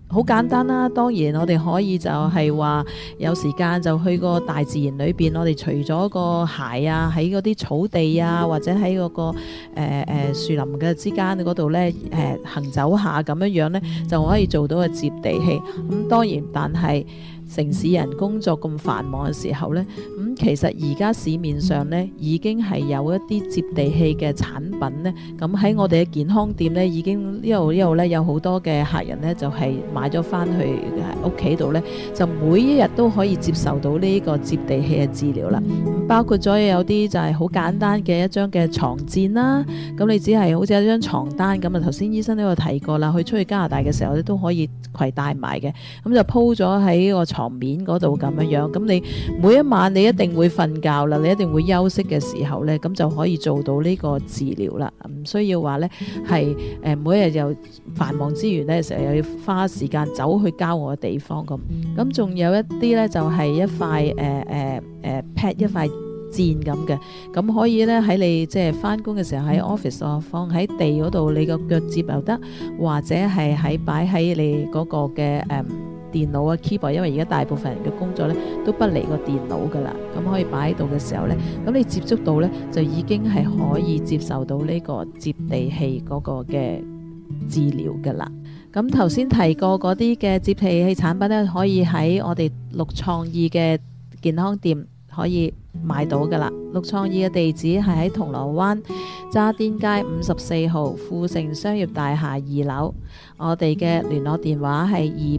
好簡單啦，當然我哋可以就係話有時間就去個大自然裏邊，我哋除咗個鞋啊，喺嗰啲草地啊，或者喺嗰個樹林嘅之間嗰度呢，行走下咁樣呢，就可以做到個接地氣。咁當然，但係城市人工作咁繁忙嘅時候呢，其實而家市面上呢已經係有一啲接地氣嘅產品呢。咁喺我哋嘅健康店呢，已經一路呢有好多嘅客人呢，就係買咗翻去屋企度呢，就每一日都可以接受到呢個接地氣嘅治療啦。包括咗有啲就係好簡單嘅一張嘅床墊啦，咁你只係好似一張床單咁啊。頭先醫生都有提過啦，去出去加拿大嘅時候咧都可以攜帶埋嘅，咁就鋪咗喺個床面嗰度咁樣，咁你每一晚你一定會瞓覺啦，你一定會休息嘅時候呢，咁就可以做到呢個治療啦，唔需要話呢係每一日又繁忙之餘呢，成日又要花時間走去郊外嘅地方咁仲有一啲呢，就係一塊pad 一塊墊咁嘅，咁可以咧喺你即係翻工嘅時候喺 office 放喺地嗰度，你個腳接又得，或者係擺喺你嗰個嘅電腦啊 keyboard， 因為而家大部分人嘅工作咧都不離個電腦噶啦，咁可以擺喺度嘅時候咧，咁你接觸到咧就已經係可以接受到呢個接地氣嗰個嘅治療噶啦。咁頭先提過嗰啲嘅接地氣產品咧，可以喺我哋綠創意嘅健康店可以買到噶啦。綠創意嘅地址係喺銅鑼灣渣甸街54號富盛商業大廈2樓，我哋嘅聯絡電話係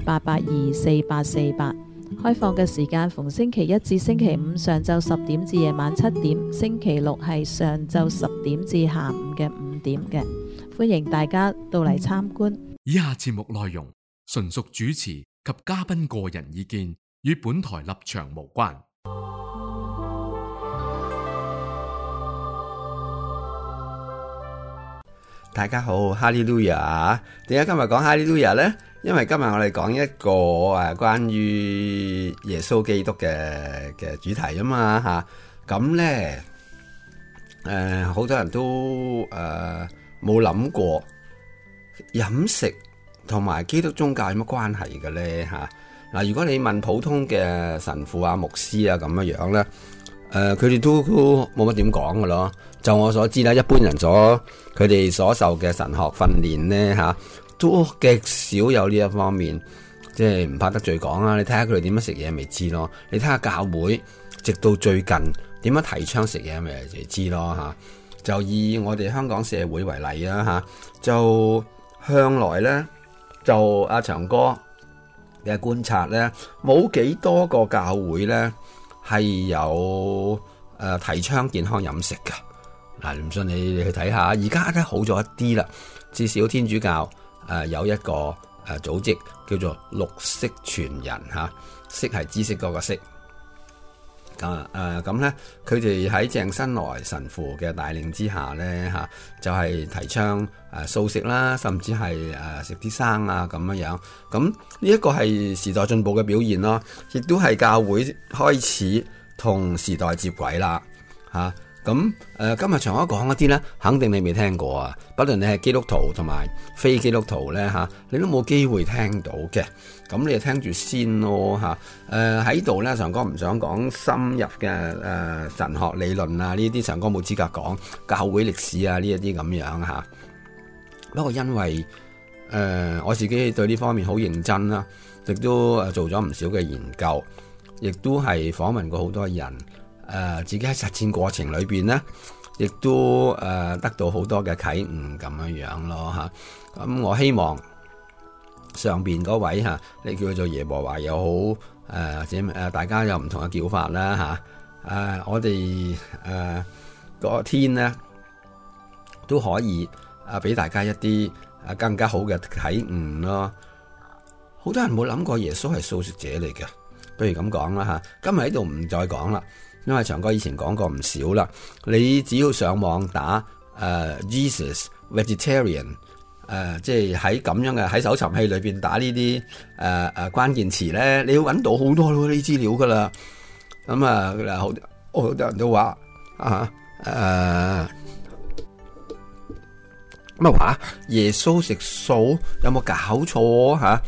28824848，開放嘅時間逢星期一至星期五上晝10點至夜晚7點，星期六係上晝10點至下午嘅5點嘅，歡迎大家到嚟參觀。 以下節目內容純屬主持及嘉賓個人意見，與本台立場無關。 大家好，哈利路亞。點解今日講哈利路亞呢？因為今日我哋講一個關於耶穌基督嘅主題啊嘛吓。咁呢好多人都冇諗過飲食同埋基督宗教有乜關係嘅呢吓。嗱，如果你問普通嘅神父啊、牧師啊咁樣樣咧，佢哋都冇乜點講㗎咯。就我所知啦，一般人佢哋所受嘅神學訓練咧嚇，都極少有呢一方面，即係唔怕得罪講啦。你睇下佢哋點樣食嘢咪知咯。你睇下教會直到最近點樣提倡食嘢咪就知咯嚇。就以我哋香港社會為例啦嚇，就向來咧就阿長哥嘅觀察咧，冇幾多個教會咧係有提倡健康飲食㗎。嗱，唔信你去睇下，而家咧好咗一啲啦。至少天主教有一個組織叫做綠色傳人嚇，色係知識嗰個色。咁咧，佢哋喺鄭新來神父嘅帶領之下咧嚇，就係提倡素食啦，甚至係食啲生啊咁樣樣。咁呢一個係時代進步嘅表現咯，亦都係教會開始同時代接軌啦嚇。咁今日長哥講嗰啲咧，肯定你未聽過啊！不論你係基督徒同埋非基督徒咧嚇，你都冇機會聽到嘅。咁你就聽住先咯嚇。喺度咧，長哥唔想講深入嘅神學理論啊，呢啲長哥冇資格講教會歷史啊呢一啲咁樣嚇。不過因為我自己對呢方面好認真啦，亦都做咗唔少嘅研究，亦都係訪問過好多人。自己喺實踐過程裏邊咧，亦都得到好多嘅啟悟咁樣樣咯嚇。咁我希望上邊嗰位嚇，你叫佢做耶和華又好，或者大家有唔同嘅叫法啦嚇。我哋個天咧都可以俾大家一啲更加好嘅啟悟咯。好多人冇諗過耶穌係素食者嚟嘅，不如咁講啦嚇。今日喺度唔再講啦。因為長哥以前講過唔少啦，你只要上網打Jesus vegetarian，即係喺咁樣嘅喺搜尋器裏邊打呢啲關鍵詞咧，你要揾到好多呢啲資料噶啦。咁好多人都話咁話耶穌食素有冇搞錯嚇？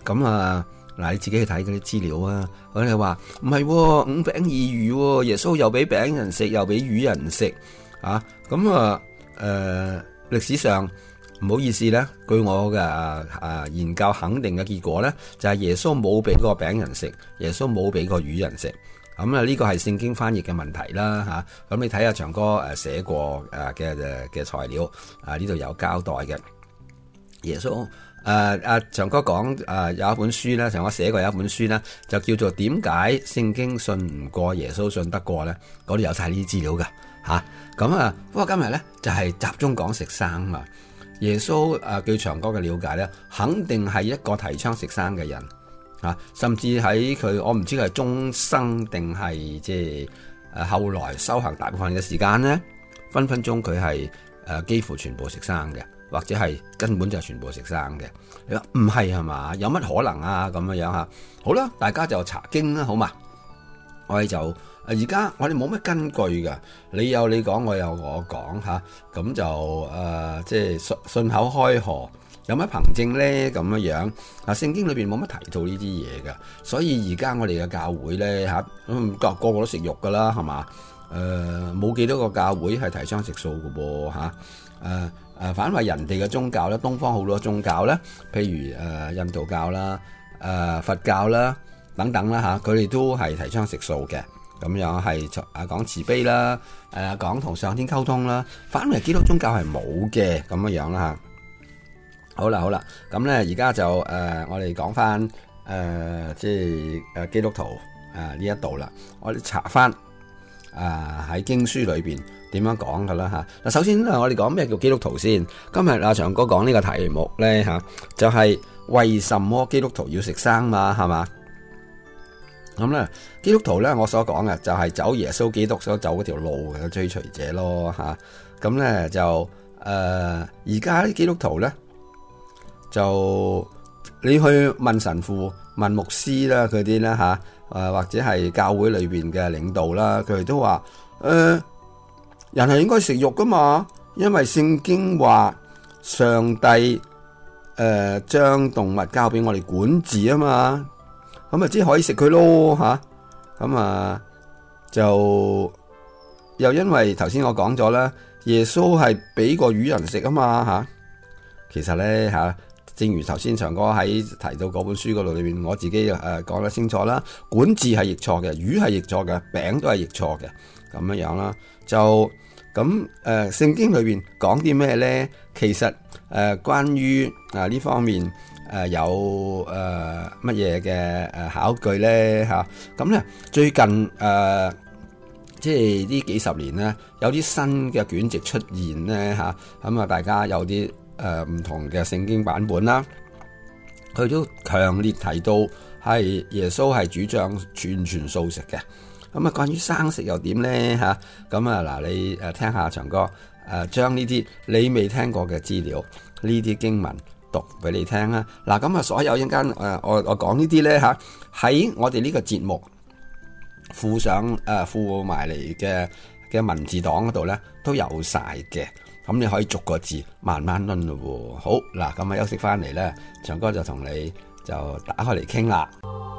咁啊嗱，你自己去睇嗰啲資料啊。佢哋話唔係5餅2魚，耶穌又俾餅人食，又俾魚人食啊。咁啊歷史上唔好意思咧，據我嘅研究肯定嘅結果咧，就係耶穌冇俾個餅人食，耶穌冇俾個魚人食。咁啊呢個係聖經翻譯嘅問題啦嚇。咁你睇下長哥寫過嘅材料呢度有交代嘅。耶穌長哥講有一本書咧，長哥寫過有一本書咧，就叫做點解聖經信唔過耶穌信得過咧？嗰度有晒呢啲資料㗎嚇。咁不過今日咧就係集中講食生嘛。耶穌據長哥嘅了解咧，肯定係一個提倡食生嘅人甚至喺佢我唔知佢係終生定係即係後來修行大部分嘅時間咧，分分鐘佢係幾乎全部食生嘅，或者係根本就全部食生嘅。你話唔係嘛？有乜可能啊？咁樣嚇。好啦，大家就查經啦，好嘛？我哋就而家我哋冇乜根據噶，你有你講，我有我講嚇，咁就即係信口開河，有乜憑證咧？咁樣聖經裏邊冇乜提到呢啲嘢噶，所以而家我哋嘅教會咧個個都食肉噶啦，係嘛？冇幾多個教會係提倡食素嘅噃反為人哋嘅宗教咧，東方好多宗教咧，譬如印度教啦、佛教啦等等啦佢哋都係提倡食素嘅。咁樣係講慈悲啦，講同上天溝通啦。反為基督宗教係冇嘅咁樣啦好啦，咁咧而家就我哋講翻即係基督徒呢一度啦。我哋查翻喺經書裏邊點樣講噶啦嗱，首先我哋講咩叫基督徒先。今日阿長哥講呢個題目咧就係為什麼基督徒要食生嘛，係嘛？咁咧，基督徒咧，我所講嘅就係走耶穌基督所走嗰條路嘅追隨者咯咁咧就而家啲基督徒咧，就你去問神父、問牧師啦，佢啲啦或者係教會裏邊嘅領導啦，佢哋都話人係應該食肉噶嘛，因為聖經話上帝將動物交俾我哋管治啊嘛。咁即係可以食佢咯咁就又因為頭先我講咗啦，耶穌係俾個魚人食啊嘛其實咧正如頭先長哥喺提到嗰本書嗰度裏邊，我自己講得清楚啦，管治係譯錯嘅，魚係譯錯嘅，餅都係譯錯嘅，咁樣啦。就咁聖經裏邊講啲咩咧？其實關於呢方面。有乜嘢嘅考據咧咁咧最近即係呢幾十年咧，有啲新嘅卷籍出現咧咁大家有啲唔同嘅聖經版本啦，佢都強烈提到係耶穌係主張全素食嘅。咁關於生食又點咧咁嗱，你聽下長哥將呢啲你未聽過嘅資料，呢啲經文讀俾你聽啦。嗱，咁所有一陣間我講呢啲咧喺我哋呢個節目附上附埋嚟嘅文字檔嗰度咧都有晒嘅。咁你可以逐個字慢慢論咯。好嗱，咁休息翻嚟咧，長哥就同你就打開嚟傾啦。